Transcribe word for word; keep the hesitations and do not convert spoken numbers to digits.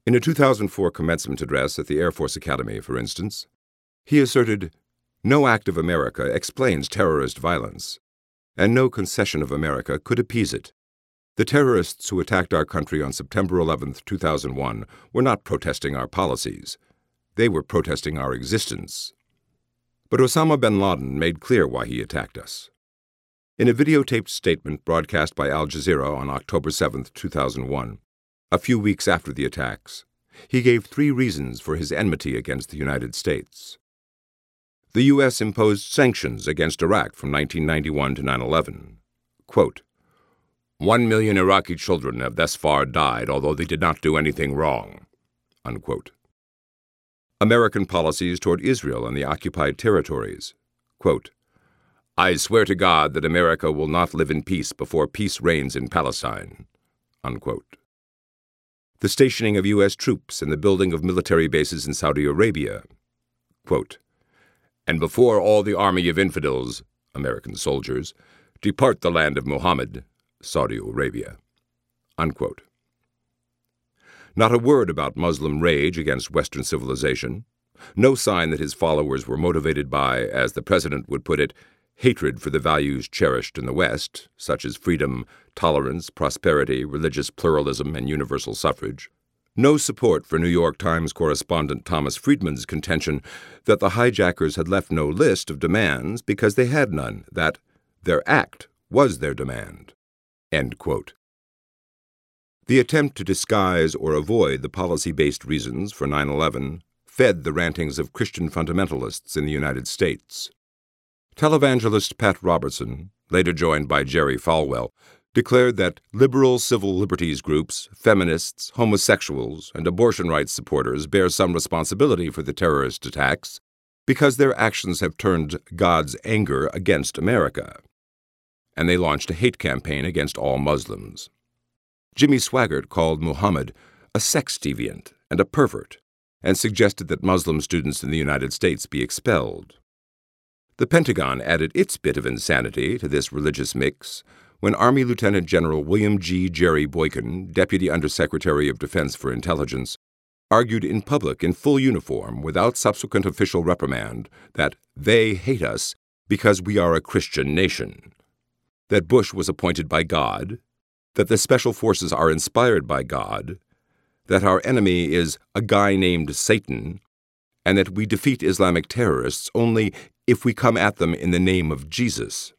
In a two thousand four commencement address at the Air Force Academy, for instance, he asserted, "No act of America explains terrorist violence, and no concession of America could appease it. The terrorists who attacked our country on September eleventh, two thousand one, were not protesting our policies. They were protesting our existence." But Osama bin Laden made clear why he attacked us. In a videotaped statement broadcast by Al Jazeera on October seventh, two thousand one, a few weeks after the attacks, he gave three reasons for his enmity against the United States. The U S imposed sanctions against Iraq from nineteen ninety-one to nine eleven. Quote, One million Iraqi children have thus far died, although they did not do anything wrong. Unquote. American policies toward Israel and the occupied territories. Quote, I swear to God that America will not live in peace before peace reigns in Palestine. Unquote. The stationing of U S troops and the building of military bases in Saudi Arabia. Quote, And before all the army of infidels, American soldiers, depart the land of Muhammad, Saudi Arabia. Unquote. Not a word about Muslim rage against Western civilization. No sign that his followers were motivated by, as the president would put it, hatred for the values cherished in the West, such as freedom, tolerance, prosperity, religious pluralism, and universal suffrage. No support for New York Times correspondent Thomas Friedman's contention that the hijackers had left no list of demands because they had none, that their act was their demand. End quote. The attempt to disguise or avoid the policy-based reasons for nine eleven fed the rantings of Christian fundamentalists in the United States. Televangelist Pat Robertson, later joined by Jerry Falwell, declared that liberal civil liberties groups, feminists, homosexuals, and abortion rights supporters bear some responsibility for the terrorist attacks because their actions have turned God's anger against America. And they launched a hate campaign against all Muslims. Jimmy Swaggart called Muhammad a sex deviant and a pervert, and suggested that Muslim students in the United States be expelled. The Pentagon added its bit of insanity to this religious mix when Army Lieutenant General William G. Jerry Boykin, Deputy Undersecretary of Defense for Intelligence, argued in public in full uniform without subsequent official reprimand that they hate us because we are a Christian nation, that Bush was appointed by God, that the Special Forces are inspired by God, that our enemy is a guy named Satan, and that we defeat Islamic terrorists only if we come at them in the name of Jesus.